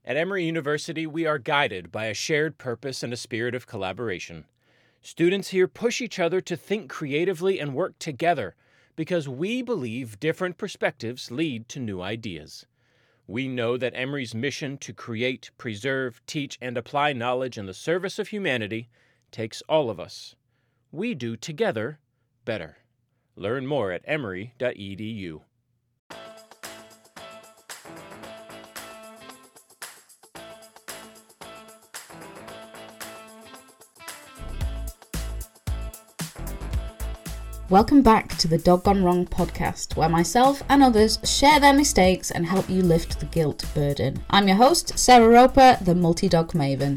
At Emory University, we are guided by a shared purpose and a spirit of collaboration. Students here push each other to think creatively and work together because we believe different perspectives lead to new ideas. We know that Emory's mission to create, preserve, teach, and apply knowledge in the service of humanity takes all of us. We do together better. Learn more at emory.edu. Welcome back to the Dog Gone Wrong podcast, where myself and others share their mistakes and help you lift the guilt burden. I'm your host, Sarah Roper, the multi-dog maven.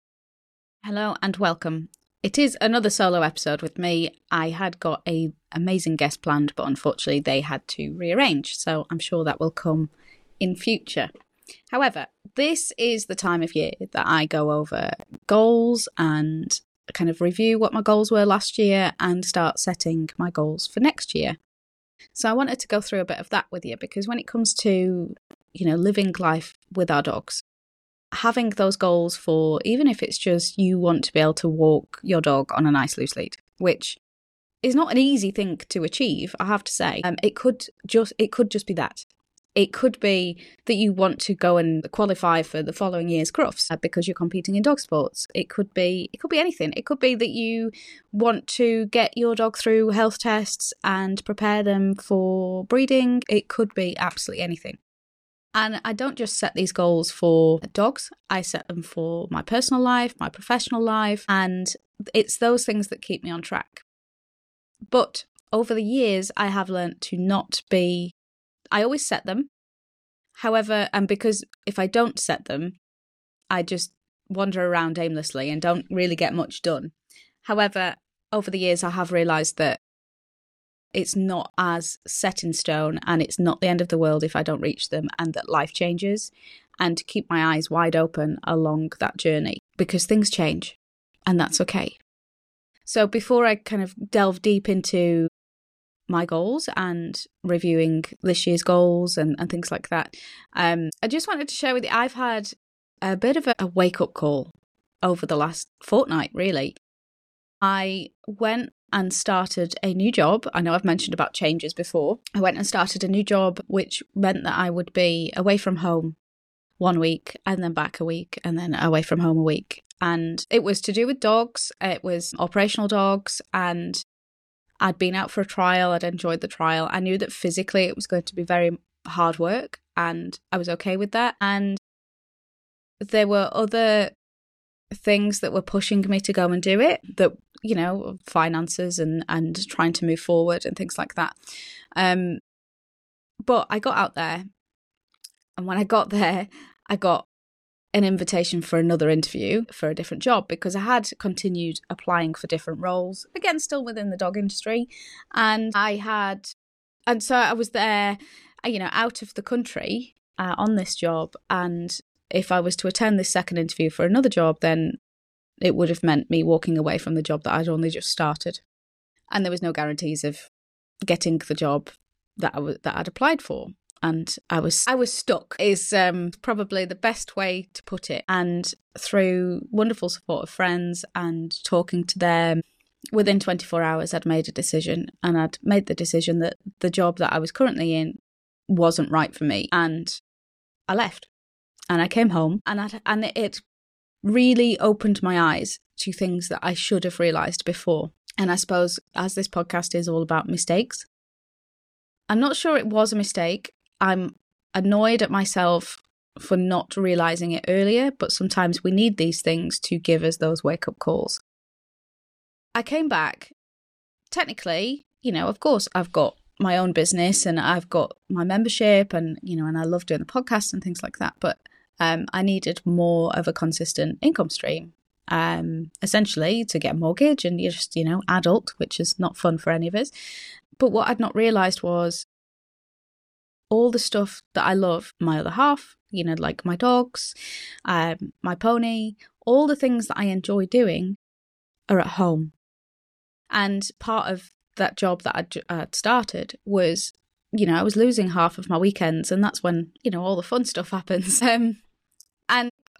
Hello and welcome. It is another solo episode with me. I had got an amazing guest planned, but unfortunately they had to rearrange, so I'm sure that will come in future. However, this is the time of year that I go over goals and kind of review what my goals were last year and start setting my goals for next year. So I wanted to go through a bit of that with you, because when it comes to, living life with our dogs, having those goals for, even if it's just you want to be able to walk your dog on a nice loose lead, which is not an easy thing to achieve, I have to say. It could just be that. It could be that you want to go and qualify for the following year's Crufts because you're competing in dog sports. It could be anything. It could be that you want to get your dog through health tests and prepare them for breeding. It could be absolutely anything. And I don't just set these goals for dogs. I set them for my personal life, my professional life, and it's those things that keep me on track. But over the years, I have learnt to not be... I always set them. However, and because if I don't set them, I just wander around aimlessly and don't really get much done. However, over the years, I have realised that it's not as set in stone and it's not the end of the world if I don't reach them, and that life changes, and to keep my eyes wide open along that journey, because things change and that's okay. So before I kind of delve deep into my goals and reviewing this year's goals and things like that, I just wanted to share with you, I've had a bit of a wake-up call over the last fortnight, really. I went and started a new job. I know I've mentioned about changes before. I went and started a new job, which meant that I would be away from home 1 week and then back a week and then away from home a week. And it was to do with dogs. It was operational dogs, and I'd been out for a trial. I'd enjoyed the trial. I knew that physically it was going to be very hard work, and I was okay with that. And there were other things that were pushing me to go and do it, that, finances and trying to move forward and things like that. But I got out there, and when I got there, I got an invitation for another interview for a different job, because I had continued applying for different roles, again, still within the dog industry. And so I was there, out of the country on this job. And if I was to attend this second interview for another job, then it would have meant me walking away from the job that I'd only just started. And there was no guarantees of getting the job that I'd applied for. And I was stuck, is probably the best way to put it. And through wonderful support of friends and talking to them, within 24 hours, I'd made a decision. And I'd made the decision that the job that I was currently in wasn't right for me. And I left. And I came home. And it really opened my eyes to things that I should have realised before. And I suppose, as this podcast is all about mistakes, I'm not sure it was a mistake. I'm annoyed at myself for not realising it earlier, but sometimes we need these things to give us those wake-up calls. I came back, technically, of course, I've got my own business and I've got my membership and, and I love doing the podcast and things like that, but I needed more of a consistent income stream, essentially to get a mortgage and you're just, adult, which is not fun for any of us. But what I'd not realised was all the stuff that I love, my other half, like my dogs, my pony, all the things that I enjoy doing are at home. And part of that job that I'd started was, I was losing half of my weekends, and that's when, all the fun stuff happens. And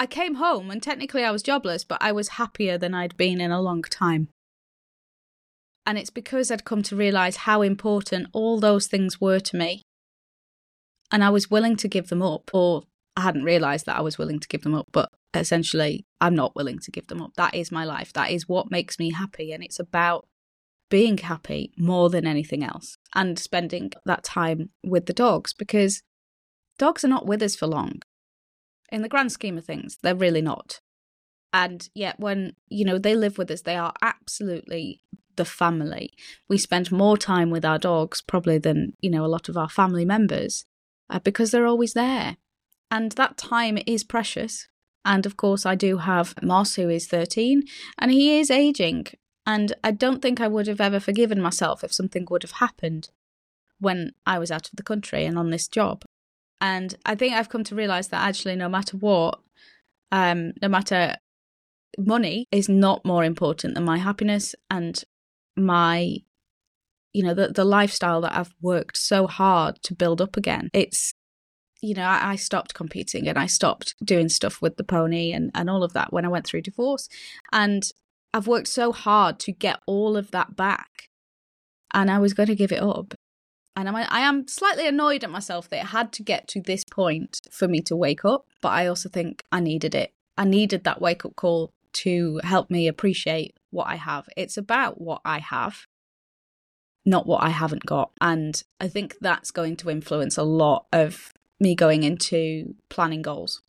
I came home and technically I was jobless, but I was happier than I'd been in a long time. And it's because I'd come to realise how important all those things were to me. And I was willing to give them up, or I hadn't realised that I was willing to give them up, but essentially I'm not willing to give them up. That is my life. That is what makes me happy. And it's about being happy more than anything else, and spending that time with the dogs, because dogs are not with us for long. In the grand scheme of things, they're really not. And yet when, they live with us, they are absolutely the family. We spend more time with our dogs probably than, a lot of our family members, because they're always there. And that time is precious. And of course, I do have Moss, who is 13, and he is aging. And I don't think I would have ever forgiven myself if something would have happened when I was out of the country and on this job. And I think I've come to realise that actually no matter what, no matter money is not more important than my happiness and my, the lifestyle that I've worked so hard to build up again. It's, I stopped competing and I stopped doing stuff with the pony and all of that when I went through divorce. And I've worked so hard to get all of that back, and I was going to give it up. And I am slightly annoyed at myself that it had to get to this point for me to wake up, but I also think I needed it. I needed that wake-up call to help me appreciate what I have. It's about what I have, not what I haven't got. And I think that's going to influence a lot of me going into planning goals.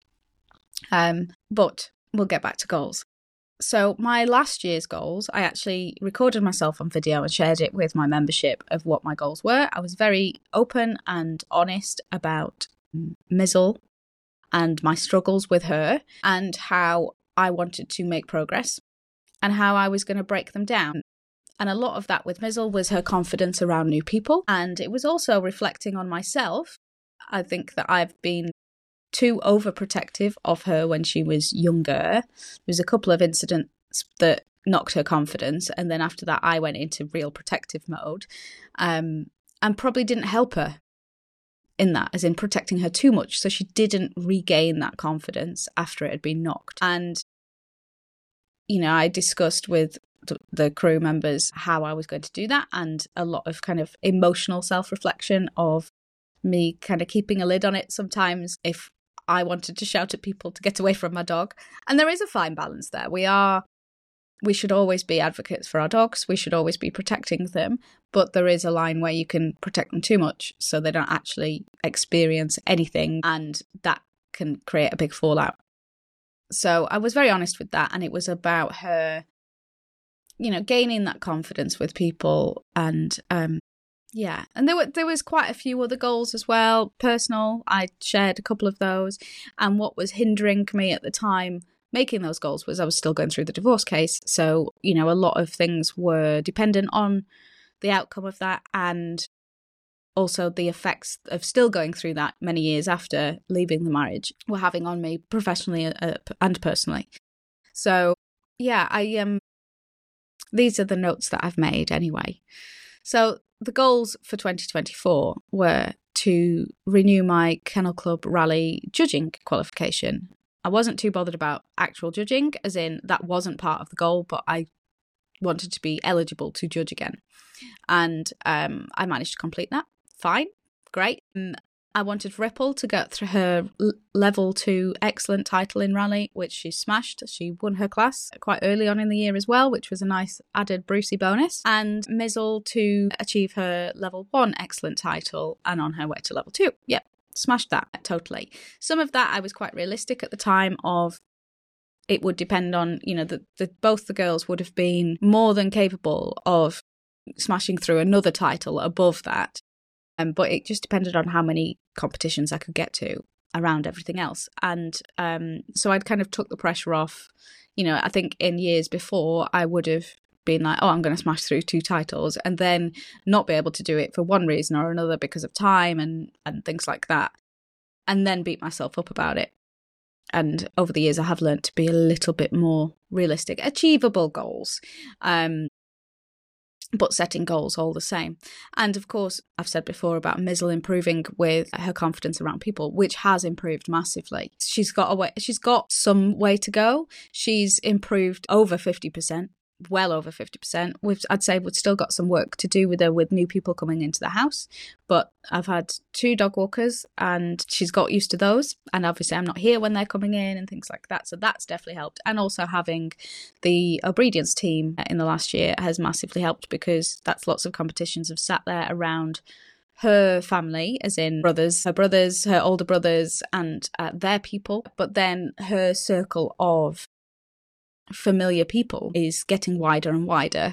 But we'll get back to goals. So my last year's goals, I actually recorded myself on video and shared it with my membership of what my goals were. I was very open and honest about Mizzle and my struggles with her and how I wanted to make progress and how I was going to break them down. And a lot of that with Mizzle was her confidence around new people. And it was also reflecting on myself. I think that I've been too overprotective of her when she was younger. There was a couple of incidents that knocked her confidence, and then after that I went into real protective mode, and probably didn't help her in that, as in protecting her too much, so she didn't regain that confidence after it had been knocked. And I discussed with the crew members how I was going to do that, and a lot of kind of emotional self-reflection of me kind of keeping a lid on it sometimes if I wanted to shout at people to get away from my dog. And there is a fine balance there. We should always be advocates for our dogs. We should always be protecting them. But there is a line where you can protect them too much so they don't actually experience anything, and that can create a big fallout. So I was very honest with that, and it was about her, gaining that confidence with people. And yeah, and there was quite a few other goals as well, personal. I shared a couple of those, and what was hindering me at the time making those goals was I was still going through the divorce case. So, a lot of things were dependent on the outcome of that, and also the effects of still going through that many years after leaving the marriage were having on me professionally and personally. So, yeah, these are the notes that I've made anyway. So the goals for 2024 were to renew my Kennel Club Rally judging qualification. I wasn't too bothered about actual judging, as in that wasn't part of the goal, but I wanted to be eligible to judge again. And I managed to complete that. Fine. Great. I wanted Ripple to get through her level 2 excellent title in rally, which she smashed. She won her class quite early on in the year as well, which was a nice added Brucey bonus. And Mizzle to achieve her level 1 excellent title and on her way to level 2. Yep, smashed that totally. Some of that I was quite realistic at the time of it would depend on, both the girls would have been more than capable of smashing through another title above that. But it just depended on how many competitions I could get to around everything else. And so I'd kind of took the pressure off. I think in years before, I would have been like, oh, I'm going to smash through 2 titles and then not be able to do it for one reason or another because of time and things like that. And then beat myself up about it. And over the years, I have learned to be a little bit more realistic, achievable goals. but setting goals all the same. And of course, I've said before about Mizzle improving with her confidence around people, which has improved massively. She's got some way to go. She's improved over 50%. Well over 50%. I'd say we've still got some work to do with her with new people coming into the house. But I've had 2 dog walkers and she's got used to those. And obviously I'm not here when they're coming in and things like that. So that's definitely helped. And also having the obedience team in the last year has massively helped, because that's lots of competitions have sat there around her family, as in her brothers, her older brothers and their people. But then her circle of familiar people is getting wider and wider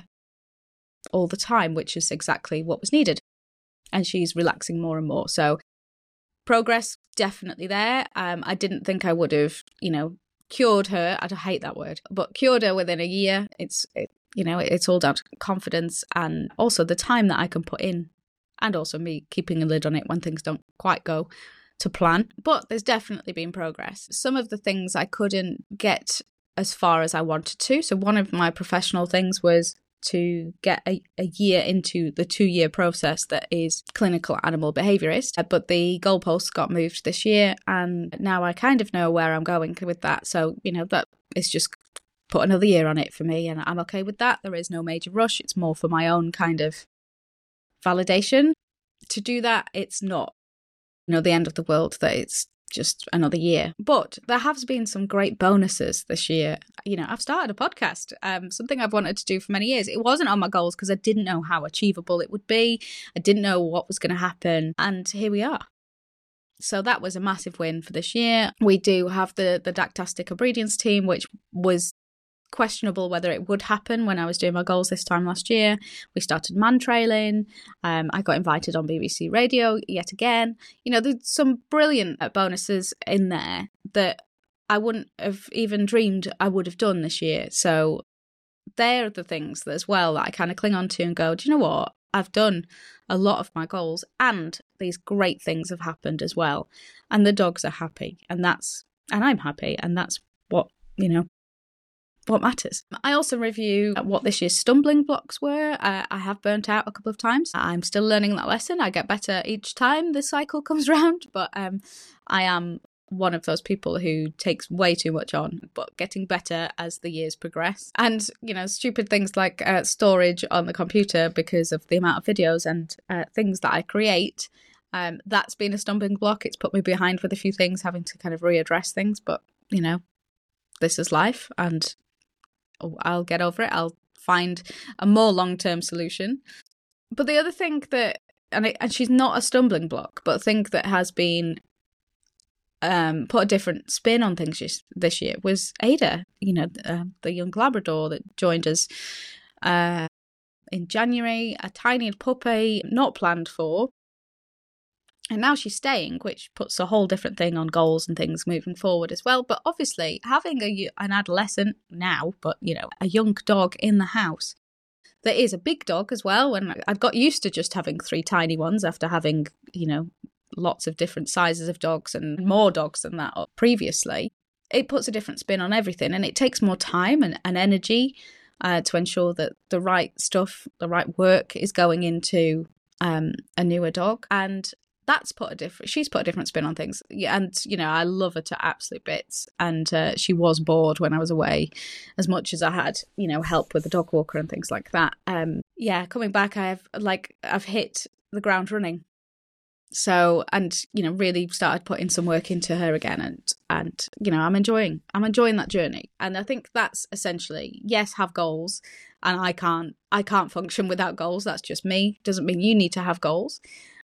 all the time, which is exactly what was needed. And she's relaxing more and more. So progress definitely there. I didn't think I would have, cured her. I hate that word, but cured her within a year. It's all down to confidence and also the time that I can put in, and also me keeping a lid on it when things don't quite go to plan. But there's definitely been progress. Some of the things I couldn't get as far as I wanted to. So one of my professional things was to get a year into the 2-year process that is clinical animal behaviourist. But the goalposts got moved this year, and now I kind of know where I'm going with that. So, that is just put another year on it for me, and I'm okay with that. There is no major rush. It's more for my own kind of validation. To do that, it's not, the end of the world that it's just another year. But there have been some great bonuses this year. I've started a podcast, something I've wanted to do for many years. It wasn't on my goals because I didn't know how achievable it would be. I didn't know what was going to happen. And here we are. So that was a massive win for this year. We do have the Dactastic Obedience team, which was questionable whether it would happen when I was doing my goals this time last year. We started man trailing. I got invited on BBC Radio yet again. There's some brilliant bonuses in there that I wouldn't have even dreamed I would have done this year. So they're the things that, as well, that I kind of cling on to and go, do you know what? I've done a lot of my goals and these great things have happened as well. And the dogs are happy, and I'm happy, and that's what matters. I also review what this year's stumbling blocks were. I have burnt out a couple of times. I'm still learning that lesson. I get better each time the cycle comes around, but I am one of those people who takes way too much on, but getting better as the years progress. And, stupid things like storage on the computer because of the amount of videos and things that I create. That's been a stumbling block. It's put me behind with a few things, having to kind of readdress things, but, this is life, and I'll get over it. I'll find a more long-term solution. But the other thing that, and she's not a stumbling block, but a thing that has been put a different spin on things this year was Ada, the young Labrador that joined us in January, a tiny puppy, not planned for. And now she's staying, which puts a whole different thing on goals and things moving forward as well. But obviously, having an adolescent now, but, a young dog in the house that is a big dog as well. And I'd got used to just having 3 tiny ones after having, lots of different sizes of dogs and more dogs than that previously. It puts a different spin on everything, and it takes more time and energy to ensure that the right stuff, the right work is going into a newer dog. And she's put a different spin on things. Yeah, and, I love her to absolute bits. And she was bored when I was away as much as I had, help with the dog walker and things like that. Coming back, I've hit the ground running. So, and, really started putting some work into her again. And I'm enjoying that journey. And I think that's essentially, yes, have goals. And I can't function without goals. That's just me. Doesn't mean you need to have goals.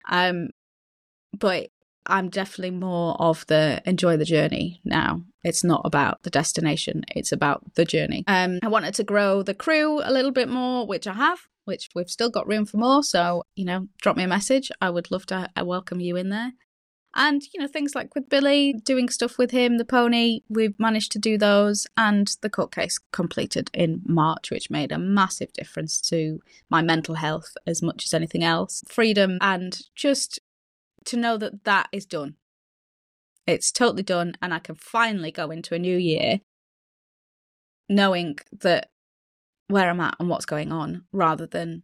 But I'm definitely more of the enjoy the journey now. It's not about the destination. It's about the journey. I wanted to grow the crew a little bit more, which I have, which we've still got room for more. So, drop me a message. I would love to welcome you in there. And, things like with Billy, doing stuff with him, the pony, we've managed to do those. And the court case completed in March, which made a massive difference to my mental health as much as anything else. Freedom, and just to know that is done. It's totally done, and I can finally go into a new year knowing that where I'm at and what's going on, rather than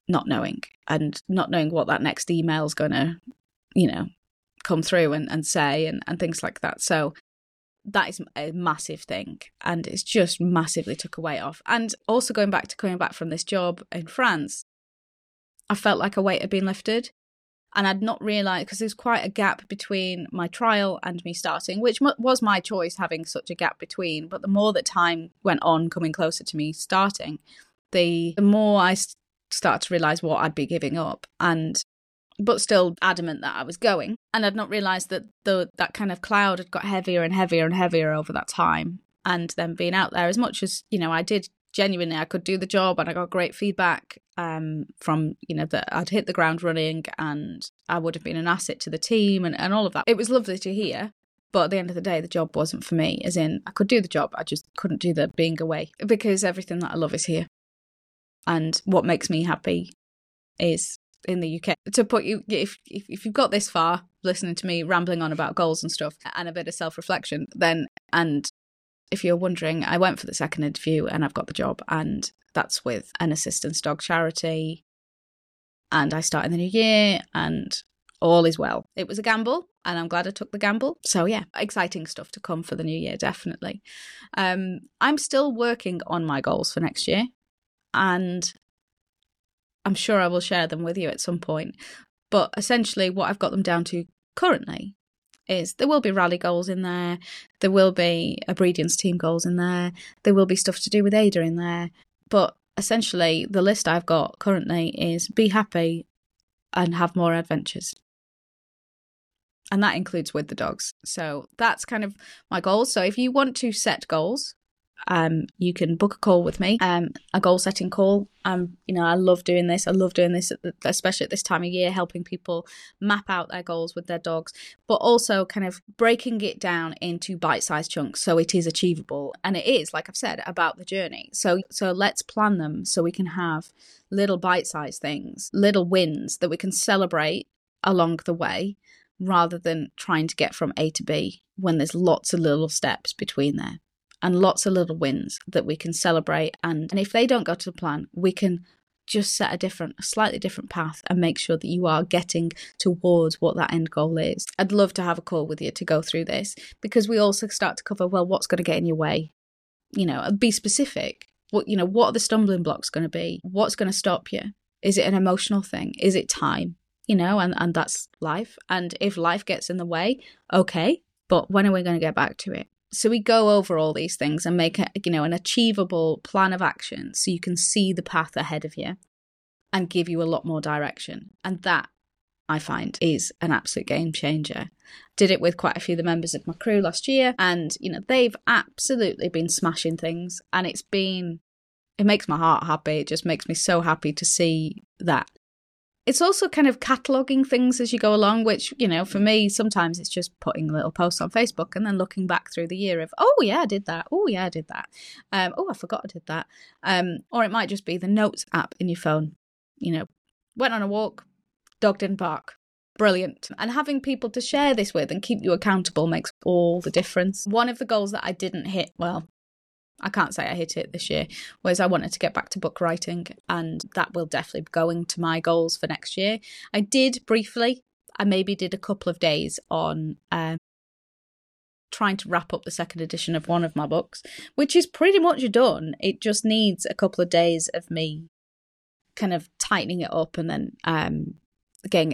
not knowing what that next email is going to, come through and say and things like that. So that is a massive thing, and it's just massively took a weight off. And also coming back from this job in France, I felt like a weight had been lifted, and I'd not realised, because there's quite a gap between my trial and me starting, which was my choice, having such a gap between. But the more that time went on, coming closer to me starting, the more I started to realise what I'd be giving up, but still adamant that I was going. And I'd not realised that that kind of cloud had got heavier and heavier and heavier over that time. And then being out there, as much as, I did genuinely, I could do the job, and I got great feedback from, that I'd hit the ground running and I would have been an asset to the team and all of that. It was lovely to hear. But at the end of the day, the job wasn't for me, as in I could do the job, I just couldn't do the being away, because everything that I love is here. And what makes me happy is in the UK. To put you, if you've got this far listening to me rambling on about goals and stuff and a bit of self-reflection, then, and if you're wondering, I went for the second interview and I've got the job, and that's with an assistance dog charity, and I start in the new year and all is well. It was a gamble, and I'm glad I took the gamble. So yeah, exciting stuff to come for the new year, definitely. I'm still working on my goals for next year, and I'm sure I will share them with you at some point. But essentially what I've got them down to currently is there will be rally goals in there. There will be obedience team goals in there. There will be stuff to do with Ada in there. But essentially the list I've got currently is be happy and have more adventures. And that includes with the dogs. So that's kind of my goals. So if you want to set goals, you can book a call with me, a goal setting call. I love doing this. I love doing this, especially at this time of year, helping people map out their goals with their dogs, but also kind of breaking it down into bite-sized chunks so it is achievable. And it is, like I've said, about the journey. So let's plan them so we can have little bite-sized things, little wins that we can celebrate along the way, rather than trying to get from A to B when there's lots of little steps between there. And lots of little wins that we can celebrate. And if they don't go to the plan, we can just set a slightly different path and make sure that you are getting towards what that end goal is. I'd love to have a call with you to go through this, because we also start to cover, well, what's going to get in your way? Be specific. What are the stumbling blocks going to be? What's going to stop you? Is it an emotional thing? Is it time? And that's life. And if life gets in the way, okay, but when are we going to get back to it? So we go over all these things and make an achievable plan of action so you can see the path ahead of you and give you a lot more direction. And that, I find, is an absolute game changer. Did it with quite a few of the members of my crew last year, and they've absolutely been smashing things, and it makes my heart happy. It just makes me so happy to see that. It's also kind of cataloguing things as you go along, which, for me, sometimes it's just putting little posts on Facebook and then looking back through the year of, oh, yeah, I did that. Oh, yeah, I did that. Oh, I forgot I did that. Or it might just be the notes app in your phone. Went on a walk, dog didn't bark. Brilliant. And having people to share this with and keep you accountable makes all the difference. One of the goals that I didn't hit, well, I can't say I hit it this year, was I wanted to get back to book writing, and that will definitely be going to my goals for next year. I did briefly, I maybe did a couple of days on trying to wrap up the second edition of one of my books, which is pretty much done. It just needs a couple of days of me kind of tightening it up and then getting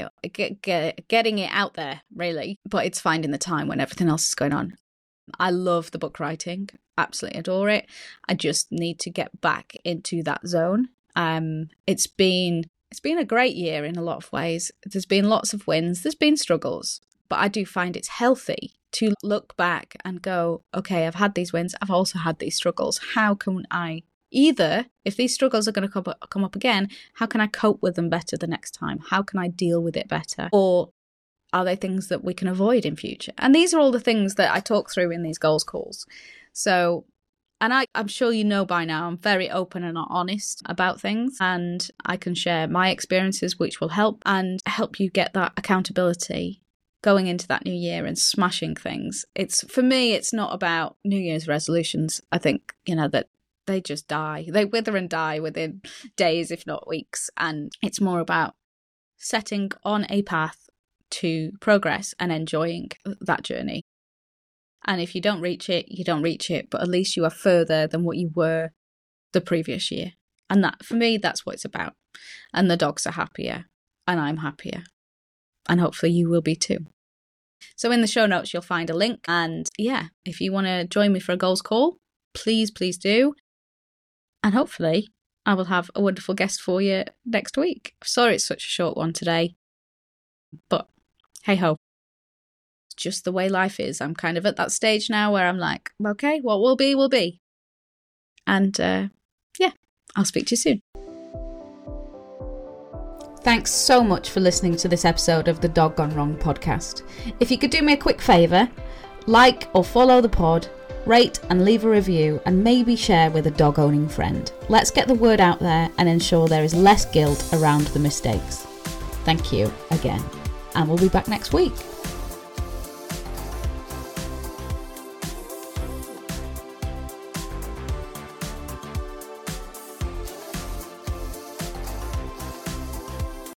it out there, really. But it's finding the time when everything else is going on. I love the book writing, absolutely adore it. I just need to get back into that zone. It's been a great year in a lot of ways. There's been lots of wins, there's been struggles, but I do find it's healthy to look back and go, okay, I've had these wins, I've also had these struggles. How can I, either, if these struggles are going to come up again, how can I cope with them better the next time? How can I deal with it better? Or are they things that we can avoid in future? And these are all the things that I talk through in these goals calls. So, and I'm sure you know by now, I'm very open and honest about things, and I can share my experiences, which will help you get that accountability going into that new year and smashing things. For me, it's not about New Year's resolutions. I think, that they just die. They wither and die within days, if not weeks. And it's more about setting on a path to progress and enjoying that journey. And if you don't reach it, you don't reach it, but at least you are further than what you were the previous year. And that, for me, that's what it's about. And the dogs are happier, and I'm happier. And hopefully you will be too. So in the show notes, you'll find a link. And yeah, if you want to join me for a goals call, please do. And hopefully I will have a wonderful guest for you next week. Sorry it's such a short one today, but hey ho. It's just the way life is. I'm kind of at that stage now where I'm like, okay, what will be, will be. And yeah, I'll speak to you soon. Thanks so much for listening to this episode of the Dog Gone Wrong podcast. If you could do me a quick favour, like or follow the pod, rate and leave a review, and maybe share with a dog-owning friend. Let's get the word out there and ensure there is less guilt around the mistakes. Thank you again, and we'll be back next week.